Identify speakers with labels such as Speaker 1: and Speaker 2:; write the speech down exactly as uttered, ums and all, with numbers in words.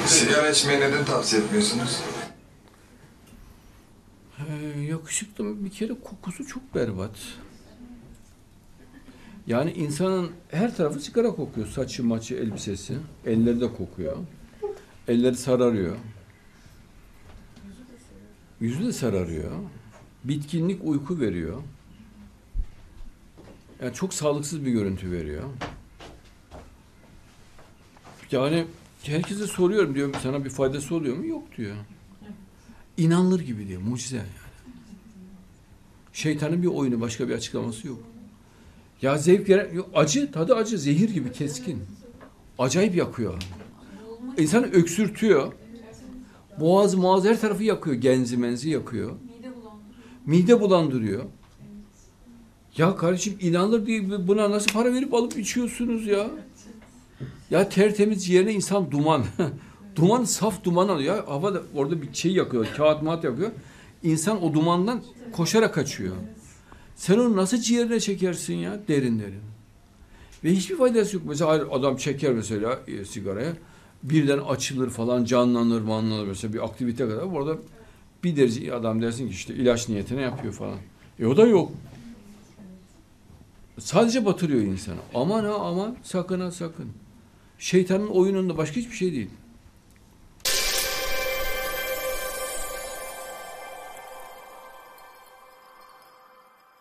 Speaker 1: Sigara içmeyi neden tavsiye etmiyorsunuz?
Speaker 2: Ee, yakışıklı bir kere kokusu çok berbat. Yani insanın her tarafı sigara kokuyor. Saçı, maçı, elbisesi. Elleri de kokuyor. Elleri sararıyor. Yüzü de sararıyor. Bitkinlik, uyku veriyor. Yani çok sağlıksız bir görüntü veriyor. Yani herkese soruyorum, diyor, sana bir faydası oluyor mu? Yok diyor. İnanılır gibi diyor. Mucize yani. Şeytanın bir oyunu, başka bir açıklaması yok. Ya zevk veren, yok, acı, tadı acı, zehir gibi keskin. Acayip yakıyor. İnsanı öksürtüyor. Boğaz, boğaz her tarafı yakıyor. Genzi menzi yakıyor. Mide bulandırıyor. Ya kardeşim, inanılır diye buna nasıl para verip alıp içiyorsunuz ya? Ya tertemiz ciğerine insan duman. Duman, saf duman alıyor. Ya havada orada bir şey yakıyor, kağıt mağat yakıyor. İnsan o dumandan koşarak kaçıyor. Sen onu nasıl ciğerine çekersin ya? Derin derin. Ve hiçbir faydası yok. Mesela adam çeker mesela e, sigaraya. Birden açılır falan, canlanır, manlanır mesela bir aktivite kadar. Orada bir derece adam dersin ki işte ilaç niyetine yapıyor falan. E o da yok. Sadece batırıyor insanı. Aman ha aman, sakın ha sakın. Şeytanın oyununda başka hiçbir şey değil.